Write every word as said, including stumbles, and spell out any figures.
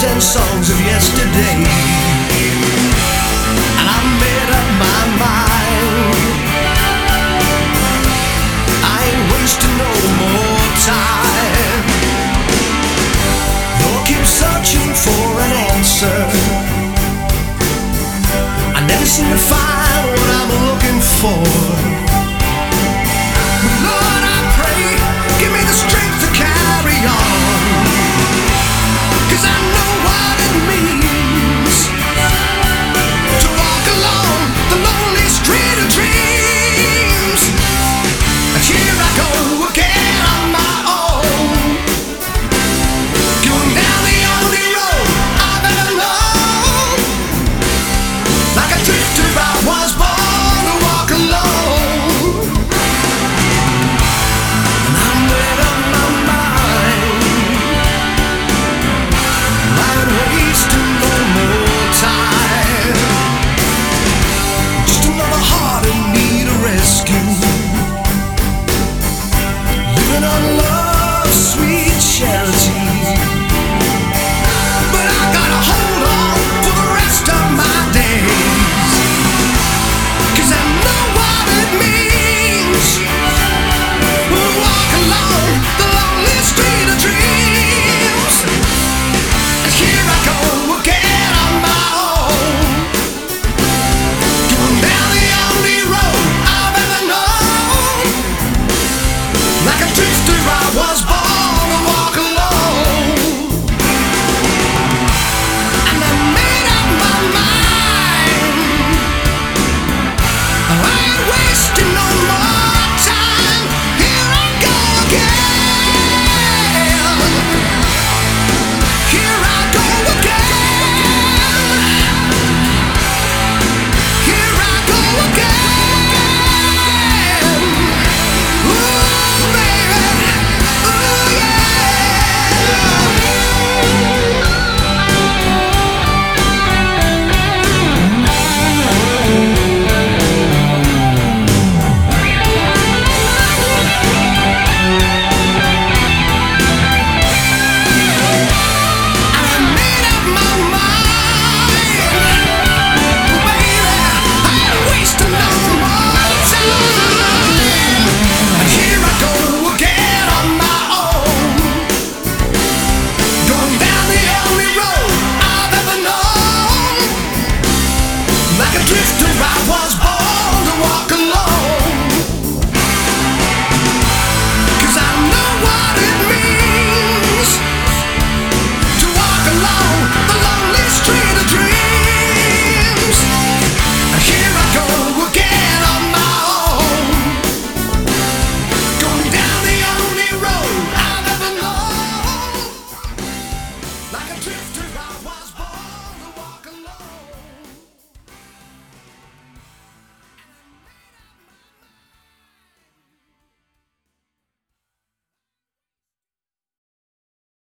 memories and songs of yesterday. And I made up my mind, I ain't wasting no more time. Though I keep searching for an answer, I never seem to find what I'm looking for. But Lord, I pray, give me the strength to carry on, 'cause I know what it means to walk along the lonely street of dreams. And here I go again on my own, going down the only road I've ever known. Like a drifter I was born to walk alone. And I made up my mind, I ain't wasting no more time. Just another heart in need of rescue, living on love's sweet charity.